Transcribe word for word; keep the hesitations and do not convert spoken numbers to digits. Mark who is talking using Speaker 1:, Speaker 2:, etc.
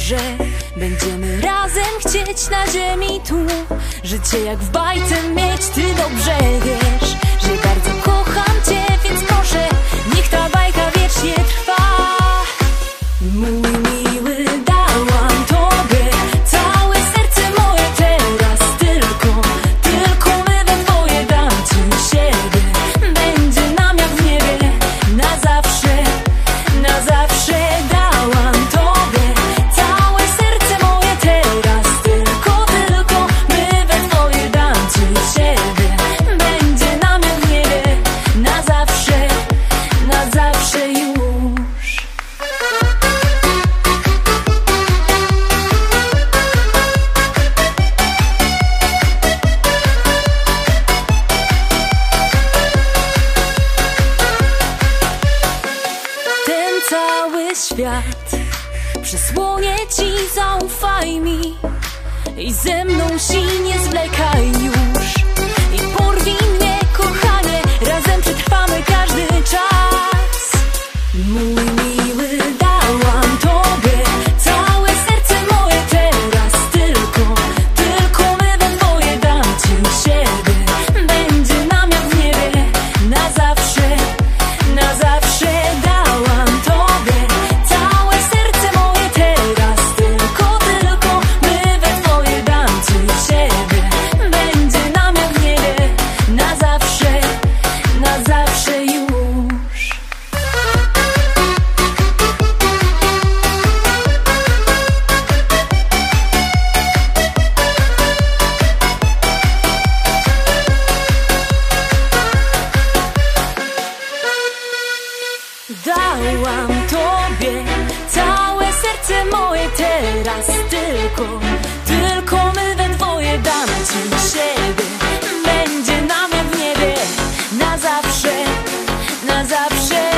Speaker 1: że będziemy razem chcieć na ziemi tu życie jak w bajce mieć. Ty dobrze wiesz, że bardzo kocham cię, więc proszę, niech ta bajka wiecznie trwa. Mój miły, dałam tobie całe serce moje teraz. Tylko, tylko my we dwoje, dam ci siebie. Będzie nam jak w niebie, na zawsze, na zawsze. Dałam tobie całe serce moje teraz. Tylko, tylko my we dwoje, dam ci siebie. Będzie nam jak w niebie, na zawsze, na zawsze już. Ten cały świat przysłonię ci, zaufaj mi i ze mną się nie zwlekaj już. I porwij mnie, kochanie, razem przetrwamy każdy czas. Mój miły, dałam tobie całe serce moje teraz. Tylko, tylko my we dwoje, dam ci siebie. Będzie nam jak w niebie, na zawsze, na zawsze. Dałam tobie całe serce moje teraz. Tylko, tylko my we dwoje, dam ci siebie. Będzie nam jak w niebie, na zawsze, na zawsze już. Dałam tobie całe serce moje teraz. Tylko, tylko my we dwoje, dam ci siebie. Będzie nam jak w niebie, na zawsze, na zawsze.